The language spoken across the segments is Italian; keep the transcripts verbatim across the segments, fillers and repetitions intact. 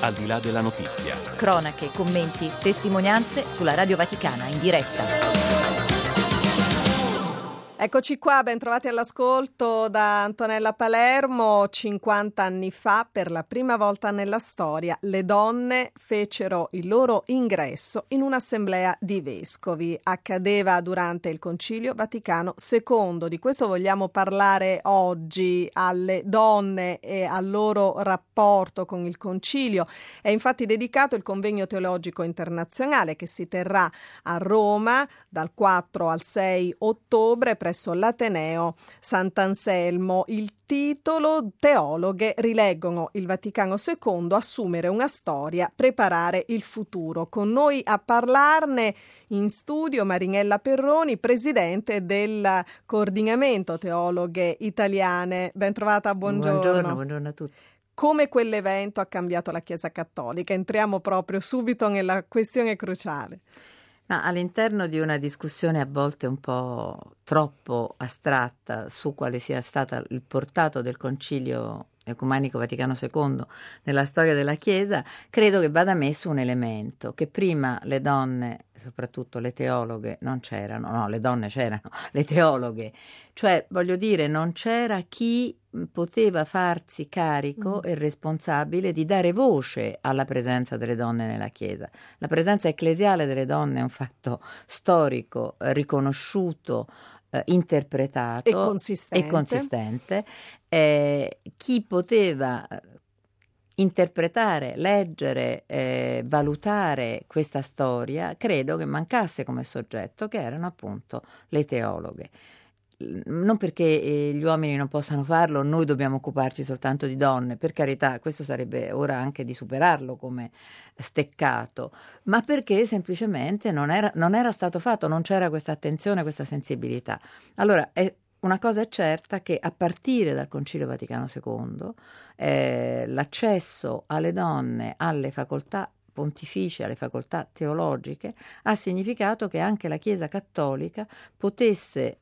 al di là della notizia. Cronache, commenti, testimonianze sulla Radio Vaticana in diretta. Eccoci qua, ben trovati all'ascolto da Antonella Palermo. cinquanta anni fa, per la prima volta nella storia, le donne fecero il loro ingresso in un'assemblea di vescovi. Accadeva durante il Concilio Vaticano secondo. Di questo vogliamo parlare oggi, alle donne e al loro rapporto con il Concilio. È infatti dedicato il Convegno Teologico Internazionale che si terrà a Roma dal quattro al sei ottobre presso l'Ateneo Sant'Anselmo. Il titolo: Teologhe rileggono il Vaticano secondo, assumere una storia, preparare il futuro. Con noi a parlarne in studio Marinella Perroni, presidente del Coordinamento Teologhe Italiane. Ben trovata, buongiorno. Buongiorno, buongiorno a tutti. Come quell'evento ha cambiato la Chiesa Cattolica? Entriamo proprio subito nella questione cruciale. Ma all'interno di una discussione a volte un po' troppo astratta su quale sia stato il portato del Concilio Ecumenico Vaticano secondo nella storia della Chiesa, credo che vada messo un elemento: che prima le donne, soprattutto le teologhe, non c'erano, no, le donne c'erano, le teologhe, cioè voglio dire non c'era chi poteva farsi carico mm. e responsabile di dare voce alla presenza delle donne nella Chiesa. La presenza ecclesiale delle donne è un fatto storico, riconosciuto, eh, interpretato e consistente, e consistente. Eh, chi poteva interpretare, leggere, eh, valutare questa storia, credo che mancasse come soggetto, che erano appunto le teologhe. Non perché eh, gli uomini non possano farlo, noi dobbiamo occuparci soltanto di donne, per carità, questo sarebbe ora anche di superarlo come steccato, ma perché semplicemente non era, non era stato fatto, non c'era questa attenzione, questa sensibilità. Allora, è una cosa è certa, che a partire dal Concilio Vaticano secondo eh, l'accesso alle donne alle facoltà pontificie, alle facoltà teologiche, ha significato che anche la Chiesa Cattolica potesse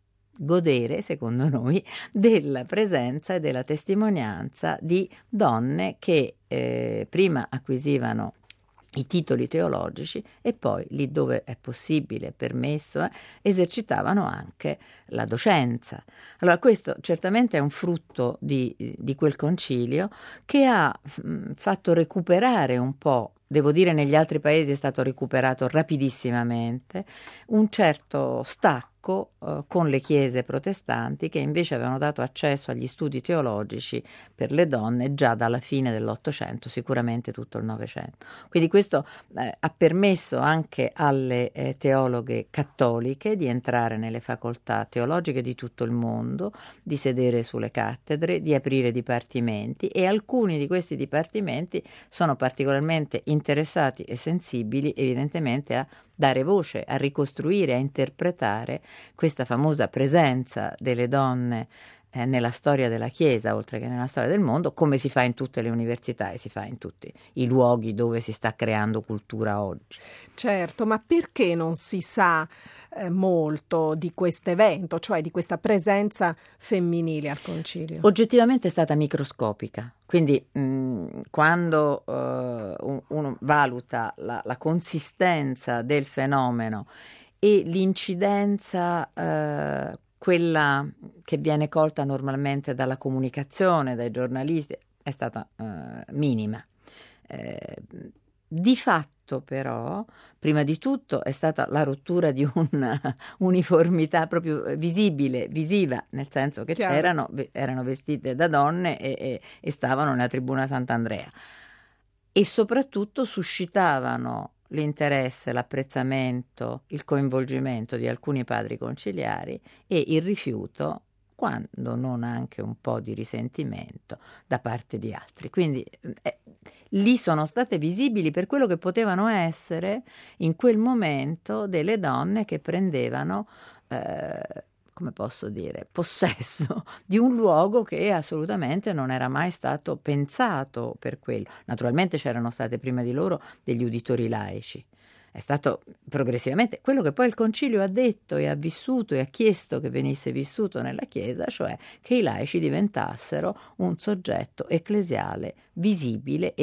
godere, secondo noi, della presenza e della testimonianza di donne che eh, prima acquisivano i titoli teologici e poi, lì dove è possibile, permesso, eh, esercitavano anche la docenza. Allora questo certamente è un frutto di, di quel concilio che ha mh, fatto recuperare un po', devo dire negli altri paesi è stato recuperato rapidissimamente, un certo stacco eh, con le chiese protestanti, che invece avevano dato accesso agli studi teologici per le donne già dalla fine dell'Ottocento, sicuramente tutto il Novecento. Quindi questo eh, ha permesso anche alle eh, teologhe cattoliche di entrare nelle facoltà teologiche di tutto il mondo, di sedere sulle cattedre, di aprire dipartimenti, e alcuni di questi dipartimenti sono particolarmente interessati e sensibili evidentemente a dare voce, a ricostruire, a interpretare questa famosa presenza delle donne eh, nella storia della Chiesa, oltre che nella storia del mondo, come si fa in tutte le università e si fa in tutti i luoghi dove si sta creando cultura oggi. Certo, ma perché non si sa eh, molto di questo evento, cioè di questa presenza femminile al Concilio? Oggettivamente è stata microscopica. Quindi mh, quando uh, uno valuta la, la consistenza del fenomeno e l'incidenza, uh, quella che viene colta normalmente dalla comunicazione, dai giornalisti, è stata uh, minima. Eh, di fatto però, prima di tutto, è stata la rottura di una uniformità proprio visibile, visiva, nel senso che Chiaro. c'erano, erano vestite da donne e, e, e stavano nella tribuna Sant'Andrea, e soprattutto suscitavano l'interesse, l'apprezzamento, il coinvolgimento di alcuni padri conciliari e il rifiuto, quando non anche un po' di risentimento da parte di altri. Quindi eh, lì sono state visibili per quello che potevano essere in quel momento delle donne che prendevano, eh, come posso dire, possesso di un luogo che assolutamente non era mai stato pensato per quello. Naturalmente c'erano state prima di loro degli uditori laici. È stato progressivamente quello che poi il Concilio ha detto e ha vissuto e ha chiesto che venisse vissuto nella Chiesa, cioè che i laici diventassero un soggetto ecclesiale visibile e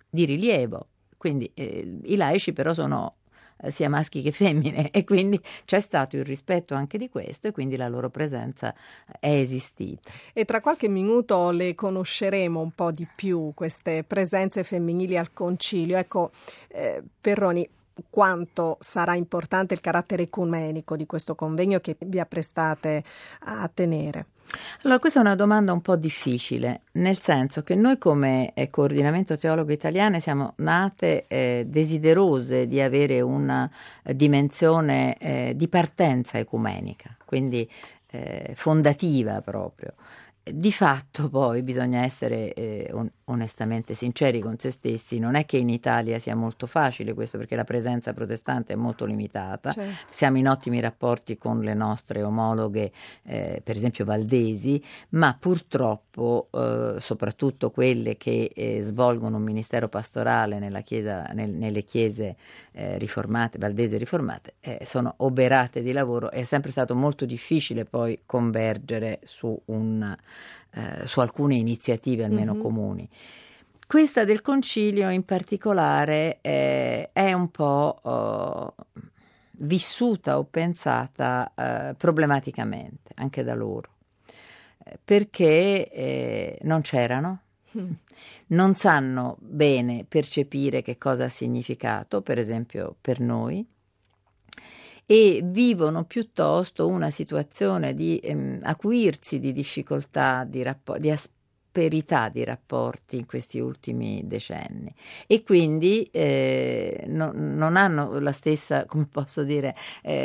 di rilievo. Quindi eh, i laici però sono eh, sia maschi che femmine, e quindi c'è stato il rispetto anche di questo, e quindi la loro presenza è esistita. E tra qualche minuto le conosceremo un po' di più, queste presenze femminili al concilio. Ecco, eh, Perroni, quanto sarà importante il carattere ecumenico di questo convegno che vi apprestate a tenere? Allora, questa è una domanda un po' difficile, nel senso che noi come eh, Coordinamento Teologo Italiane siamo nate eh, desiderose di avere una eh, dimensione eh, di partenza ecumenica, quindi eh, fondativa proprio. Di fatto poi bisogna essere eh, on- onestamente sinceri con se stessi, non è che in Italia sia molto facile questo, perché la presenza protestante è molto limitata. Certo. Siamo in ottimi rapporti con le nostre omologhe, eh, per esempio valdesi, ma purtroppo eh, soprattutto quelle che eh, svolgono un ministero pastorale nella chiesa, nel, nelle chiese eh, riformate, valdesi riformate, eh, sono oberate di lavoro. È sempre stato molto difficile poi convergere su un Eh, su alcune iniziative almeno Mm-hmm. comuni. Questa del concilio in particolare eh, è un po' oh, vissuta o pensata eh, problematicamente anche da loro, eh, perché eh, non c'erano, Mm. non sanno bene percepire che cosa ha significato, per esempio per noi, e vivono piuttosto una situazione di ehm, acuirsi di difficoltà, di, rappo- di asperità di rapporti in questi ultimi decenni, e quindi eh, no, non hanno la stessa, come posso dire,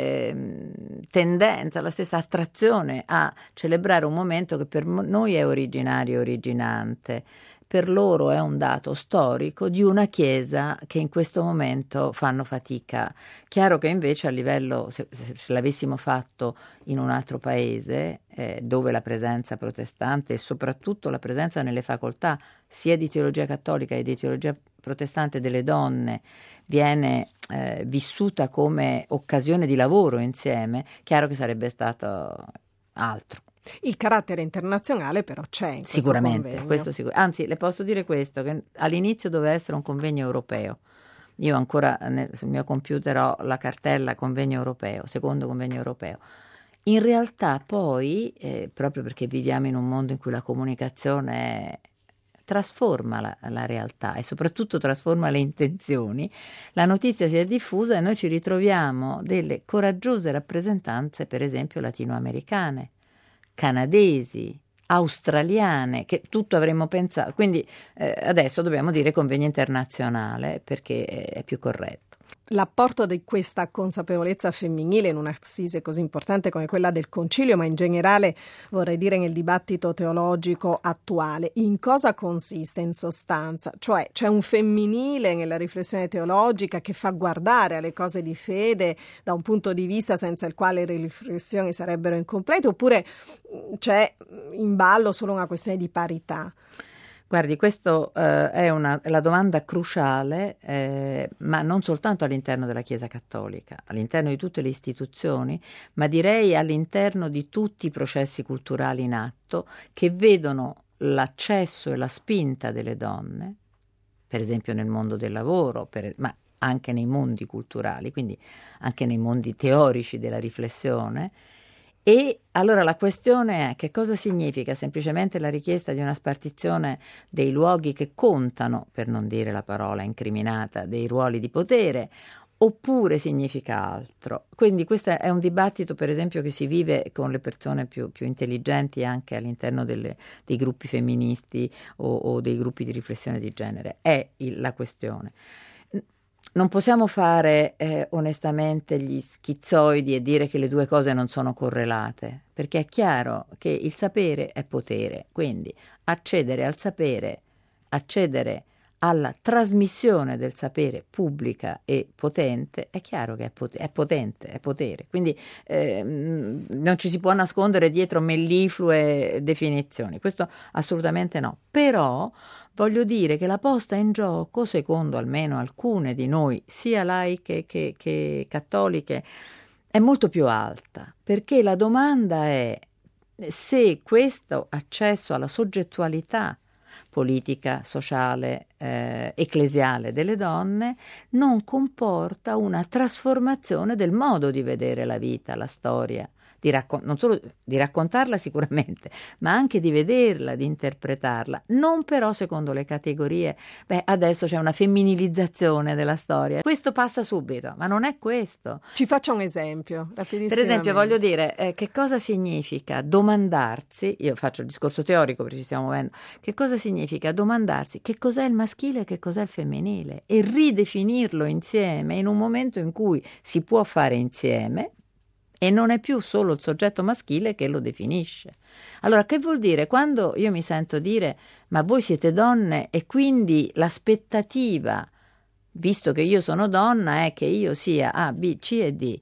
eh, tendenza, la stessa attrazione a celebrare un momento che per noi è originario e originante. Per loro è un dato storico di una chiesa che in questo momento fanno fatica. Chiaro che invece a livello, se, se l'avessimo fatto in un altro paese, eh, dove la presenza protestante e soprattutto la presenza nelle facoltà sia di teologia cattolica che di teologia protestante delle donne viene eh, vissuta come occasione di lavoro insieme, chiaro che sarebbe stato altro. Il carattere internazionale però c'è in questo Sicuramente, convegno. questo sicur- anzi le posso dire questo, che all'inizio doveva essere un convegno europeo. Io ancora nel, sul mio computer ho la cartella convegno europeo, secondo convegno europeo. In realtà poi, eh, proprio perché viviamo in un mondo in cui la comunicazione trasforma la, la realtà e soprattutto trasforma le intenzioni, la notizia si è diffusa e noi ci ritroviamo delle coraggiose rappresentanze, per esempio latinoamericane, canadesi, australiane, che tutto avremmo pensato. Quindi eh, adesso dobbiamo dire convegno internazionale perché è più corretto. L'apporto di questa consapevolezza femminile in un'assise così importante come quella del concilio, ma in generale vorrei dire nel dibattito teologico attuale, in cosa consiste in sostanza? Cioè c'è un femminile nella riflessione teologica che fa guardare alle cose di fede da un punto di vista senza il quale le riflessioni sarebbero incomplete, oppure c'è in ballo solo una questione di parità? Guardi, questa eh, è una, la domanda cruciale, eh, ma non soltanto all'interno della Chiesa Cattolica, all'interno di tutte le istituzioni, ma direi all'interno di tutti i processi culturali in atto che vedono l'accesso e la spinta delle donne, per esempio nel mondo del lavoro, per, ma anche nei mondi culturali, quindi anche nei mondi teorici della riflessione. E allora la questione è: che cosa significa semplicemente la richiesta di una spartizione dei luoghi che contano, per non dire la parola incriminata, dei ruoli di potere, oppure significa altro? Quindi questo è un dibattito, per esempio, che si vive con le persone più, più intelligenti anche all'interno delle, dei gruppi femministi o, o dei gruppi di riflessione di genere. È il, la questione. Non possiamo fare eh, onestamente gli schizzoidi e dire che le due cose non sono correlate, perché è chiaro che il sapere è potere, quindi accedere al sapere, accedere alla trasmissione del sapere pubblica e potente, è chiaro che è, pot- è potente, è potere, quindi eh, non ci si può nascondere dietro melliflue definizioni, questo assolutamente no, però voglio dire che la posta in gioco, secondo almeno alcune di noi, sia laiche che, che cattoliche, è molto più alta, perché la domanda è se questo accesso alla soggettualità politica, sociale, eh, ecclesiale delle donne, non comporta una trasformazione del modo di vedere la vita, la storia, di raccon- non solo di raccontarla sicuramente, ma anche di vederla, di interpretarla, non però secondo le categorie, beh adesso c'è una femminilizzazione della storia, questo passa subito, ma non è questo. Ci faccia un esempio, rapidissimamente. Per esempio voglio dire, eh, che cosa significa domandarsi, io faccio il discorso teorico perché ci stiamo muovendo, che cosa significa domandarsi che cos'è il maschile e che cos'è il femminile e ridefinirlo insieme in un momento in cui si può fare insieme, e non è più solo il soggetto maschile che lo definisce. Allora, che vuol dire? Quando io mi sento dire ma voi siete donne e quindi l'aspettativa, visto che io sono donna, è che io sia A, B, C e D,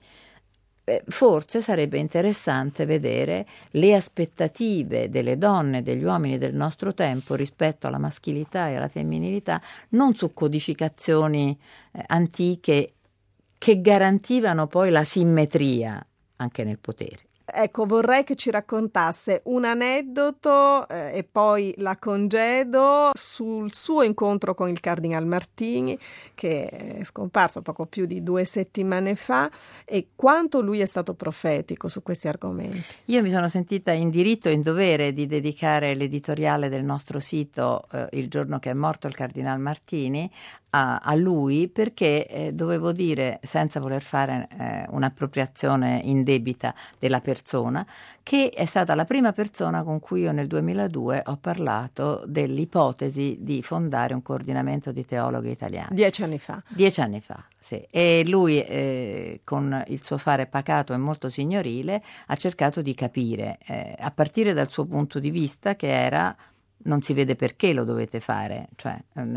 eh, forse sarebbe interessante vedere le aspettative delle donne e degli uomini del nostro tempo rispetto alla maschilità e alla femminilità, non su codificazioni eh, antiche che garantivano poi la simmetria anche nel potere. Ecco, vorrei che ci raccontasse un aneddoto eh, e poi la congedo sul suo incontro con il Cardinal Martini, che è scomparso poco più di due settimane fa, e quanto lui è stato profetico su questi argomenti. Io mi sono sentita in diritto e in dovere di dedicare l'editoriale del nostro sito eh, il giorno che è morto il Cardinal Martini a, a lui, perché eh, dovevo dire, senza voler fare eh, un'appropriazione indebita della persona, persona, che è stata la prima persona con cui io nel duemiladue ho parlato dell'ipotesi di fondare un coordinamento di teologhe italiane. Dieci anni fa. Dieci anni fa, sì. E lui, eh, con il suo fare pacato e molto signorile, ha cercato di capire, eh, a partire dal suo punto di vista, che era: non si vede perché lo dovete fare, cioè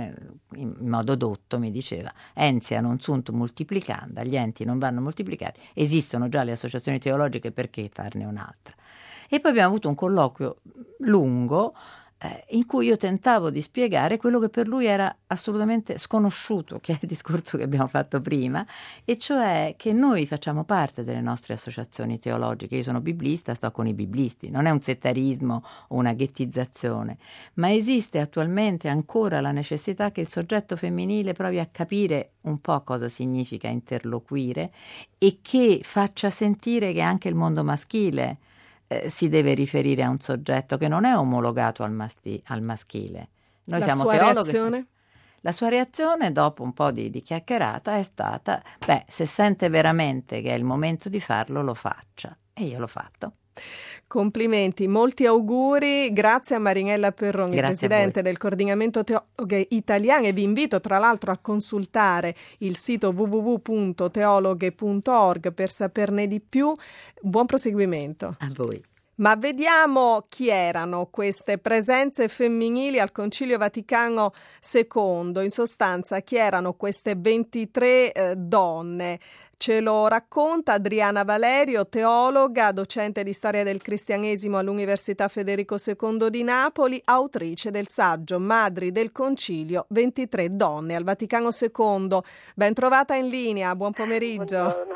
in modo dotto mi diceva ensia non sunt multiplicanda, gli enti non vanno moltiplicati, esistono già le associazioni teologiche, perché farne un'altra? E poi abbiamo avuto un colloquio lungo eh, in cui io tentavo di spiegare quello che per lui era assolutamente sconosciuto, che è il discorso che abbiamo fatto prima, e cioè che noi facciamo parte delle nostre associazioni teologiche. Io sono biblista, sto con i biblisti, non è un settarismo o una ghettizzazione, ma esiste attualmente ancora la necessità che il soggetto femminile provi a capire un po' cosa significa interloquire e che faccia sentire che anche il mondo maschile eh, si deve riferire a un soggetto che non è omologato al, masti- al maschile. Noi la siamo sua teologhe. reazione? La sua reazione, dopo un po' di, di chiacchierata, è stata: beh, se sente veramente che è il momento di farlo, lo faccia. E io l'ho fatto. Complimenti, molti auguri, grazie a Marinella Perroni, Grazie presidente del Coordinamento Teologhe Italiane, e vi invito tra l'altro a consultare il sito w w w punto teologhe punto org per saperne di più. Buon proseguimento. A voi. Ma vediamo chi erano queste presenze femminili al Concilio Vaticano secondo, in sostanza chi erano queste ventitré eh, donne. Ce lo racconta Adriana Valerio, teologa, docente di storia del cristianesimo all'Università Federico secondo di Napoli, autrice del saggio Madri del Concilio, ventitré donne al Vaticano secondo. Ben trovata in linea, buon pomeriggio. Buongiorno.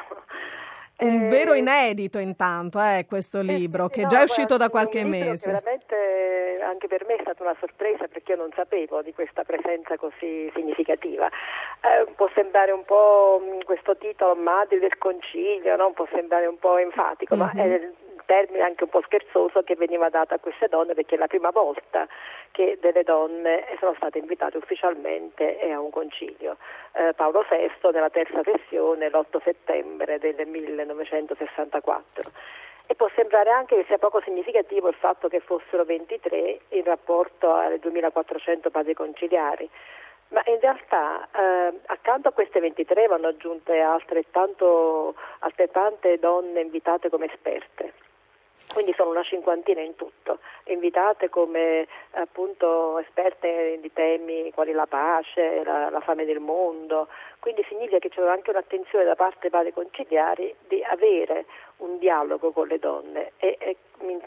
Un eh, vero inedito intanto, eh, questo libro, eh, sì, che no, già è uscito guarda, da qualche un libro mese. Che veramente anche per me è stata una sorpresa, perché io non sapevo di questa presenza così significativa. Eh, può sembrare un po' mh, questo titolo Madri del Concilio, no? Può sembrare un po' enfatico, mm-hmm. ma è il termine anche un po' scherzoso che veniva dato a queste donne, perché è la prima volta che delle donne sono state invitate ufficialmente a un concilio. Eh, Paolo sesto nella terza sessione l'otto settembre del millenovecentosessantaquattro. E può sembrare anche che sia poco significativo il fatto che fossero ventitré in rapporto alle duemilaquattrocento padri conciliari, ma in realtà eh, accanto a queste ventitré vanno aggiunte altrettanto, altrettante donne invitate come esperte. Quindi sono una cinquantina in tutto, invitate come appunto esperte di temi quali la pace, la, la fame del mondo, quindi significa che c'è anche un'attenzione da parte dei padri conciliari di avere un dialogo con le donne e, e,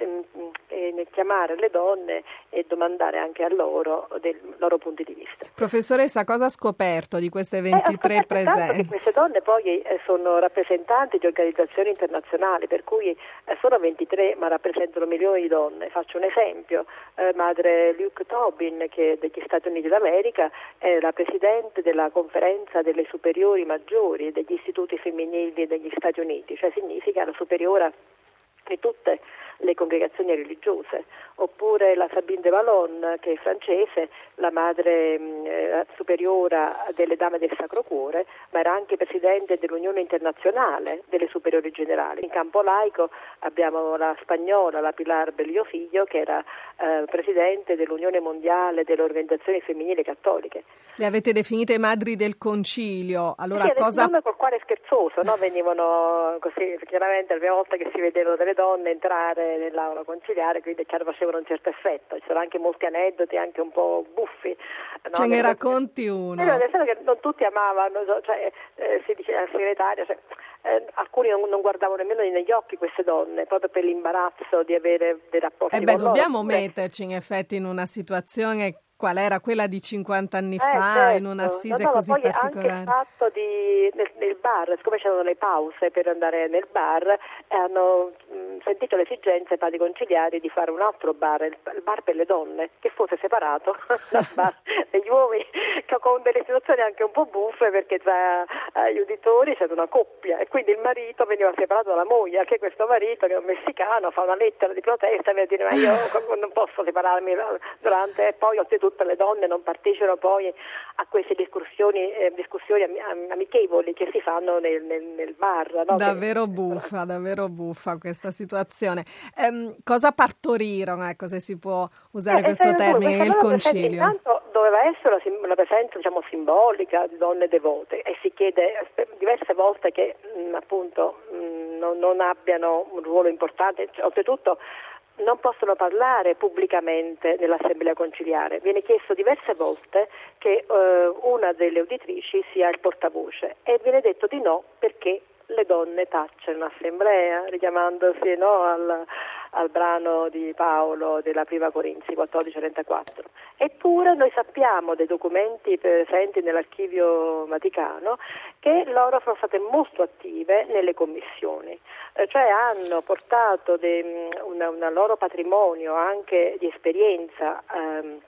e, e chiamare le donne e domandare anche a loro dei loro punti di vista. Professoressa, cosa ha scoperto di queste ventitré eh, presenze? Che queste donne poi eh, sono rappresentanti di organizzazioni internazionali, per cui eh, sono ventitré ma rappresentano milioni di donne. Faccio un esempio, eh, madre Luke Tobin, che degli Stati Uniti d'America è la presidente della conferenza delle superiori maggiori degli istituti femminili degli Stati Uniti, cioè significa la superiora di tutte le congregazioni religiose, oppure la Sabine de Valon, che è francese, la madre eh, superiora delle Dame del Sacro Cuore, ma era anche presidente dell'Unione Internazionale delle Superiori Generali. In campo laico abbiamo la spagnola, la Pilar Bello Figlio, che era eh, presidente dell'Unione Mondiale delle Organizzazioni Femminili Cattoliche. Le avete definite madri del concilio, allora sì, cosa... il nome col quale è scherzoso, no? Venivano così, chiaramente la prima volta che si vedevano delle donne entrare nell'aula conciliare, quindi è chiaro facevano un certo effetto, ci sono anche molti aneddoti anche un po' buffi. No? Ce ne racconti uno? Nel senso che non tutti amavano, cioè eh, si dice la segretaria, cioè, eh, alcuni non, non guardavano nemmeno negli occhi queste donne, proprio per l'imbarazzo di avere dei rapporti eh beh, con dobbiamo loro. metterci in effetti in una situazione qual era quella di cinquanta anni eh, fa, certo. in un'assise no, no, così poi particolare. Anche il fatto di nel, nel bar, siccome c'erano le pause per andare nel bar, hanno mh, sentito l'esigenza i padri conciliari di fare un altro bar, il, il bar per le donne, che fosse separato dal bar degli uomini, con delle situazioni anche un po' buffe, perché tra eh, gli uditori c'era una coppia e quindi il marito veniva separato dalla moglie, anche questo marito che è un messicano fa una lettera di protesta per dire ma io non posso separarmi durante, e poi oltretutto le donne non partecipano poi a queste discussioni, eh, discussioni am- amichevoli che si fanno nel, nel, nel bar. No? Davvero che... buffa, davvero buffa questa situazione. Ehm, cosa partorirono, ecco, se si può usare eh, questo termine, il concilio? Intanto doveva essere una, una presenza diciamo simbolica di donne devote e si chiede diverse volte che mh, appunto mh, non, non abbiano un ruolo importante, cioè, oltretutto non possono parlare pubblicamente nell'assemblea conciliare. Viene chiesto diverse volte che eh, una delle uditrici sia il portavoce e viene detto di no perché le donne tacciono in assemblea, richiamandosi no, al, al brano di Paolo della Prima Corinzi quattordici trentaquattro. Eppure noi sappiamo dei documenti presenti nell'archivio Vaticano che loro sono state molto attive nelle commissioni, eh, cioè hanno portato de, una, una loro patrimonio anche di esperienza. Ehm,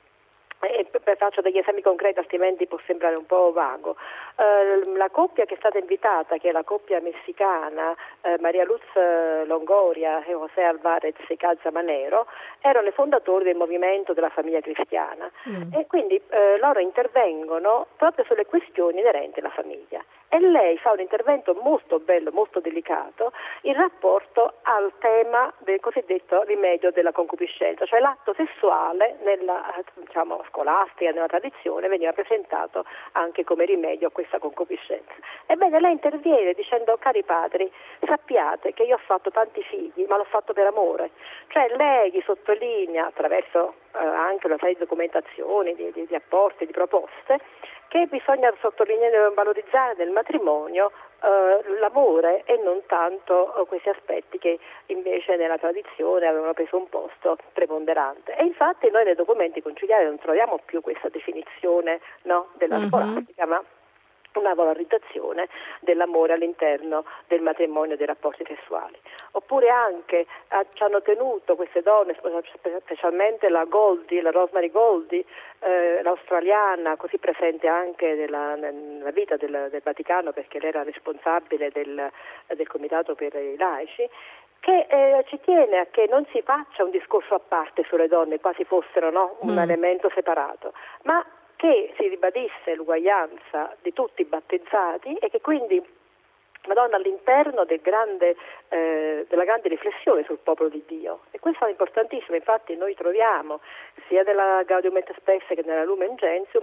E faccio degli esempi concreti, altrimenti può sembrare un po' vago. Eh, la coppia che è stata invitata, che è la coppia messicana, eh, Maria Luz Longoria e José Alvarez y Calzamanero, erano i fondatori del movimento della famiglia cristiana mm. e quindi eh, loro intervengono proprio sulle questioni inerenti alla famiglia. E lei fa un intervento molto bello, molto delicato in rapporto al tema del cosiddetto rimedio della concupiscenza, cioè l'atto sessuale nella diciamo, scolastica, nella tradizione veniva presentato anche come rimedio a questa concupiscenza. Ebbene lei interviene dicendo cari padri, sappiate che io ho fatto tanti figli ma l'ho fatto per amore, cioè lei gli sottolinea attraverso eh, anche una serie di documentazioni, di, di, di apporti, di proposte, che bisogna sottolineare e valorizzare nel matrimonio eh, l'amore e non tanto eh, questi aspetti che invece nella tradizione avevano preso un posto preponderante. E infatti noi nei documenti conciliari non troviamo più questa definizione no, della mm-hmm. scolastica, ma una valorizzazione dell'amore all'interno del matrimonio e dei rapporti sessuali. Oppure anche eh, ci hanno tenuto queste donne, specialmente la Goldie, la Rosemary Goldie, eh, l'australiana, così presente anche nella, nella vita del, del Vaticano perché lei era responsabile del, del Comitato per i laici, che eh, ci tiene a che non si faccia un discorso a parte sulle donne, quasi fossero no, un mm. elemento separato, ma che si ribadisse l'uguaglianza di tutti i battezzati e che quindi Madonna all'interno del grande, eh, della grande riflessione sul popolo di Dio. E questo è importantissimo, infatti noi troviamo sia nella Gaudium et Spes che nella Lumen Gentium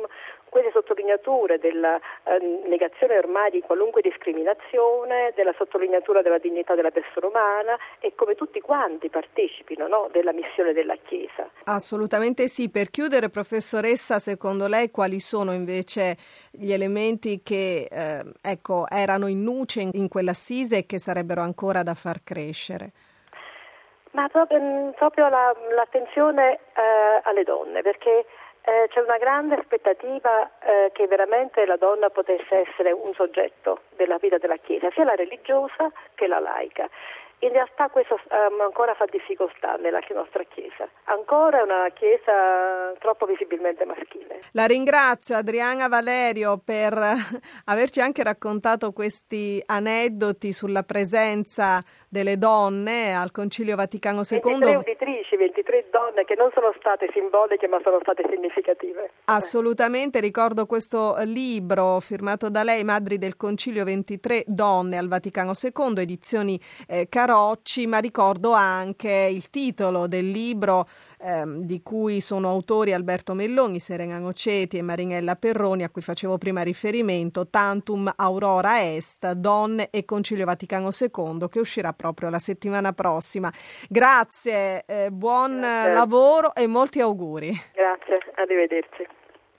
queste sottolineature della eh, negazione ormai di qualunque discriminazione, della sottolineatura della dignità della persona umana e come tutti quanti partecipino, no, della missione della Chiesa. Assolutamente sì. Per chiudere, professoressa, secondo lei quali sono invece gli elementi che eh, ecco, erano in luce in, in quell'assise e che sarebbero ancora da far crescere? Ma proprio, proprio la, l'attenzione eh, alle donne, perché eh, c'è una grande aspettativa eh, che veramente la donna potesse essere un soggetto della vita della Chiesa, sia la religiosa che la laica. In realtà questo um, ancora fa difficoltà nella nostra Chiesa, ancora è una Chiesa troppo visibilmente maschile. La ringrazio, Adriana Valerio, per averci anche raccontato questi aneddoti sulla presenza delle donne al Concilio Vaticano secondo. ventitré uditrici, ventitré donne che non sono state simboliche ma sono state significative. Assolutamente, ricordo questo libro firmato da lei, Madri del Concilio, ventitré donne al Vaticano secondo, edizioni eh, Carocci, ma ricordo anche il titolo del libro ehm, di cui sono autori Alberto Melloni, Serena Noceti e Marinella Perroni, a cui facevo prima riferimento, Tantum Aurora Est, Donne e Concilio Vaticano secondo, che uscirà proprio la settimana prossima. Grazie, eh, buon Grazie. lavoro e molti auguri. Grazie, arrivederci.